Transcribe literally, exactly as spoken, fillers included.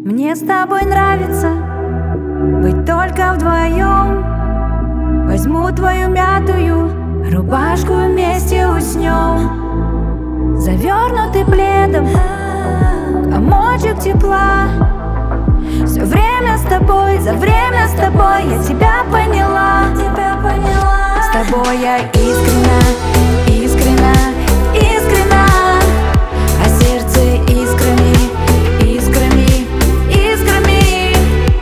Мне с тобой нравится быть только вдвоем. Возьму твою мятую рубашку, вместе уснем, завернутый пледом, комочек тепла. Все время с тобой, за время с тобой я тебя поняла, тебя поняла. С тобой я искренна